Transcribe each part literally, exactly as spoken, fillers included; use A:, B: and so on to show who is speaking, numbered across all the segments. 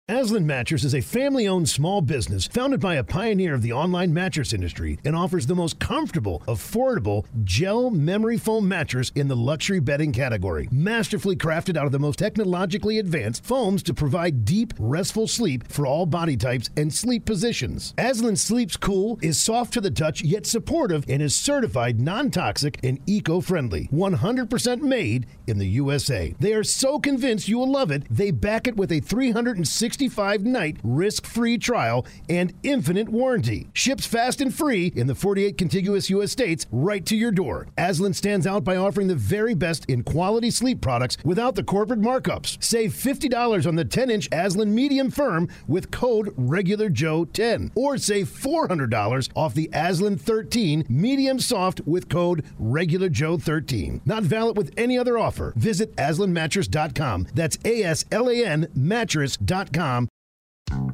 A: Aslan Mattress is a family-owned small business founded by a pioneer of the online mattress industry and offers the most comfortable, affordable, gel memory foam mattress in the luxury bedding category. Masterfully crafted out of the most technologically advanced foams to provide deep, restful sleep for all body types and sleep positions. Aslan Sleeps Cool is soft to the touch yet supportive and is certified non-toxic and eco-friendly. one hundred percent made in the U S A. They are so convinced you will love it, they back it with a three hundred sixty-five night risk-free trial and infinite warranty. Ships fast and free in the forty-eight contiguous U S states right to your door. Aslan stands out by offering the very best in quality sleep products without the corporate markups. Save fifty dollars on the ten inch Aslan Medium Firm with code Regular Joe ten, or save four hundred dollars off the Aslan thirteen Medium Soft with code Regular Joe thirteen. Not valid with any other offer. Visit aslan mattress dot com. That's A S L A N mattress dot com. Well,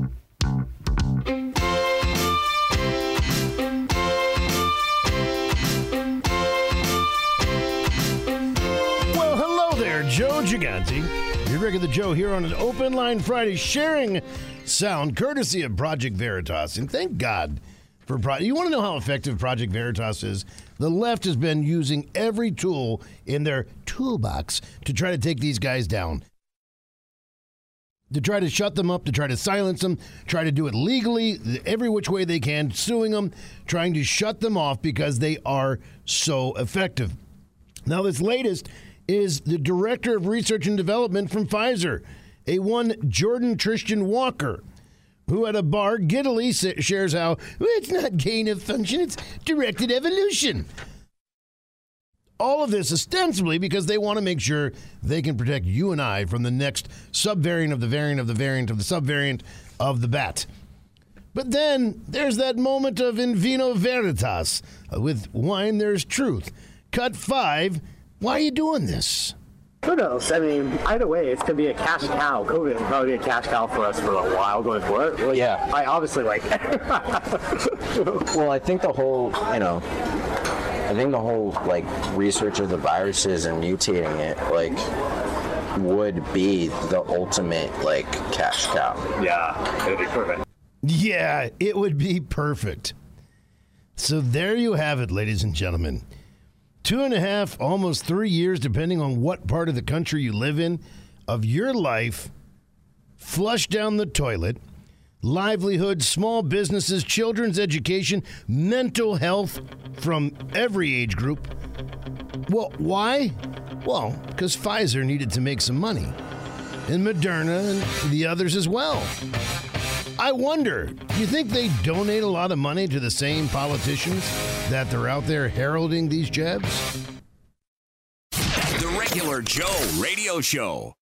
A: hello there, Joe Gigante. Your regular Joe here on an Open Line Friday, sharing sound courtesy of Project Veritas. And thank God for Project. You want to know how effective Project Veritas is? The left has been using every tool in their toolbox to try to take these guys down. To try to shut them up, to try to silence them, try to do it legally, every which way they can, suing them, trying to shut them off because they are so effective. Now, this latest is the Director of Research and Development from Pfizer, a one Jordan Tristan Walker, who at a bar giddily shares how, well, it's not gain of function, it's directed evolution. All of this ostensibly because they want to make sure they can protect you and I from the next subvariant of the variant of the variant of the subvariant of the bat. But then there's that moment of in vino veritas. Uh, with wine, there's truth. Cut five. Why are you doing this?
B: Who knows? I mean, either way, it's going to be a cash cow. COVID will probably be a cash cow for us for a while going forward. Well,
C: yeah.
B: I obviously like it.
C: Well, I think the whole, you know, I think the whole, like, research of the viruses and mutating it, like, would be the ultimate, like, cash cow.
B: Yeah, it'd be perfect.
A: Yeah, it would be perfect. So there you have it, ladies and gentlemen. Two and a half, almost three years, depending on what part of the country you live in, of your life flushed down the toilet. Livelihood, small businesses, children's education, mental health from every age group. Well, why? Well, because Pfizer needed to make some money. And Moderna and the others as well. I wonder, do you think they donate a lot of money to the same politicians that they're out there heralding these jabs?
D: The Regular Joe Radio Show.